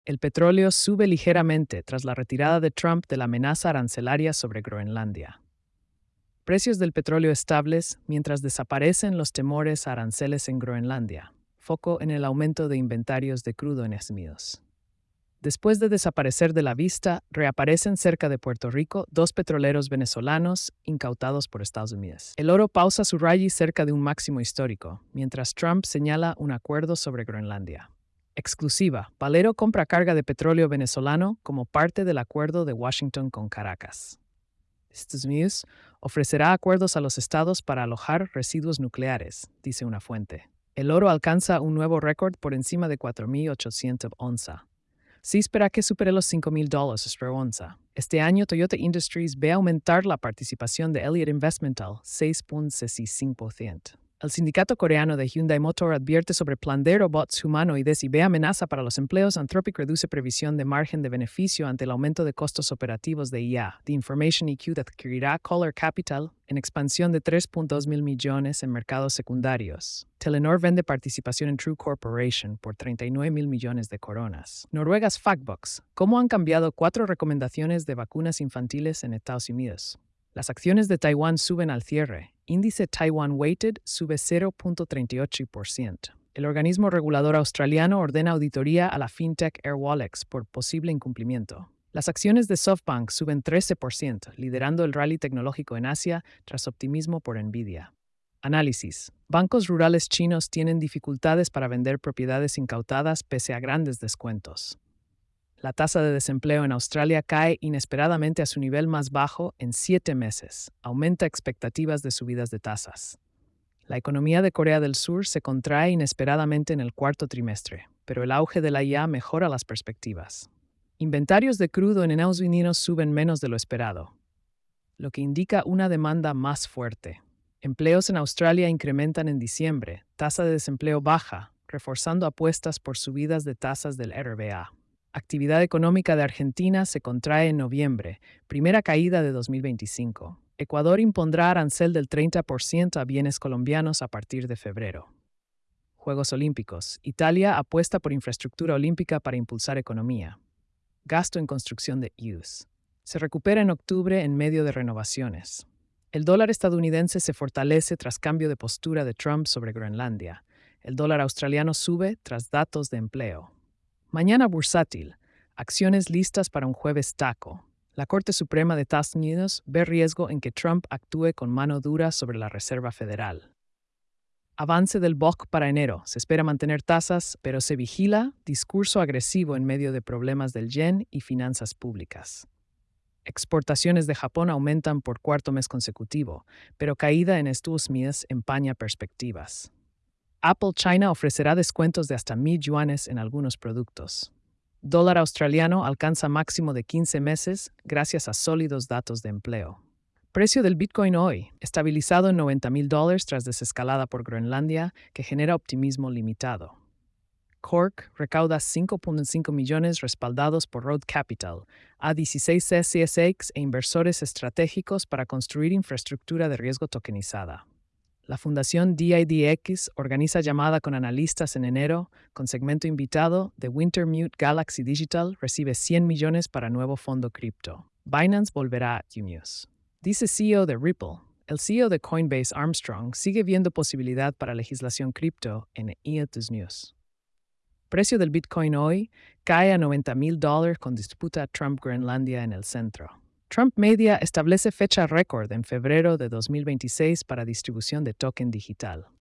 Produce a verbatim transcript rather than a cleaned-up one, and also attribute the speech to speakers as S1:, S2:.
S1: El petróleo sube ligeramente tras la retirada de Trump de la amenaza arancelaria sobre Groenlandia. Precios del petróleo estables mientras desaparecen los temores a aranceles en Groenlandia. Foco en el aumento de inventarios de crudo en Estados Unidos. Después de desaparecer de la vista, reaparecen cerca de Puerto Rico dos petroleros venezolanos incautados por Estados Unidos. El oro pausa su rally cerca de un máximo histórico, mientras Trump señala un acuerdo sobre Groenlandia. Exclusiva, Valero compra carga de petróleo venezolano como parte del acuerdo de Washington con Caracas. Estados Unidos ofrecerá acuerdos a los estados para alojar residuos nucleares, dice una fuente. El oro alcanza un nuevo récord por encima de cuatro mil ochocientos onza. Se espera que supere los cinco mil dólares por onza. Este año, Toyota Industries ve aumentar la participación de Elliott Investmental seis punto sesenta y cinco por ciento. El sindicato coreano de Hyundai Motor advierte sobre plan de robots humanoides y ve amenaza para los empleos. Anthropic reduce previsión de margen de beneficio ante el aumento de costos operativos de I A. The Information E Q adquirirá Color Capital en expansión de tres punto dos mil millones en mercados secundarios. Telenor vende participación en True Corporation por treinta y nueve mil millones de coronas. Noruega's Factbox. ¿Cómo han cambiado cuatro recomendaciones de vacunas infantiles en Estados Unidos? Las acciones de Taiwán suben al cierre. Índice Taiwan Weighted sube cero punto treinta y ocho por ciento. El organismo regulador australiano ordena auditoría a la fintech Airwallex por posible incumplimiento. Las acciones de SoftBank suben trece por ciento, liderando el rally tecnológico en Asia tras optimismo por Nvidia. Análisis. Bancos rurales chinos tienen dificultades para vender propiedades incautadas pese a grandes descuentos. La tasa de desempleo en Australia cae inesperadamente a su nivel más bajo en siete meses. Aumenta expectativas de subidas de tasas. La economía de Corea del Sur se contrae inesperadamente en el cuarto trimestre, pero el auge de la I A mejora las perspectivas. Inventarios de crudo en Estados Unidos suben menos de lo esperado, lo que indica una demanda más fuerte. Empleos en Australia incrementan en diciembre, tasa de desempleo baja, reforzando apuestas por subidas de tasas del R B A. Actividad económica de Argentina se contrae en noviembre, primera caída de dos mil veinticinco. Ecuador impondrá arancel del treinta por ciento a bienes colombianos a partir de febrero. Juegos Olímpicos. Italia apuesta por infraestructura olímpica para impulsar economía. Gasto en construcción de U S. Se recupera en octubre en medio de renovaciones. El dólar estadounidense se fortalece tras cambio de postura de Trump sobre Groenlandia. El dólar australiano sube tras datos de empleo. Mañana bursátil. Acciones listas para un jueves taco. La Corte Suprema de Estados Unidos ve riesgo en que Trump actúe con mano dura sobre la Reserva Federal. Avance del B O C para enero. Se espera mantener tasas, pero se vigila discurso agresivo en medio de problemas del yen y finanzas públicas. Exportaciones de Japón aumentan por cuarto mes consecutivo, pero caída en Estados Unidos empaña perspectivas. Apple China ofrecerá descuentos de hasta mil yuanes en algunos productos. Dólar australiano alcanza máximo de quince meses gracias a sólidos datos de empleo. Precio del Bitcoin hoy, estabilizado en noventa mil dólares tras desescalada por Groenlandia, que genera optimismo limitado. Cork recauda cinco punto cinco millones respaldados por Road Capital, A dieciséis C S S X e inversores estratégicos para construir infraestructura de riesgo tokenizada. La Fundación D I D X organiza llamada con analistas en enero, con segmento invitado de Wintermute Galaxy Digital recibe cien millones para nuevo fondo cripto. Binance volverá a Qnews. Dice C E O de Ripple. El C E O de Coinbase Armstrong sigue viendo posibilidad para legislación cripto en E T News. Precio del Bitcoin hoy cae a noventa mil dólares con disputa Trump-Groenlandia en el centro. Trump Media establece fecha récord en febrero de dos mil veintiséis para distribución de token digital.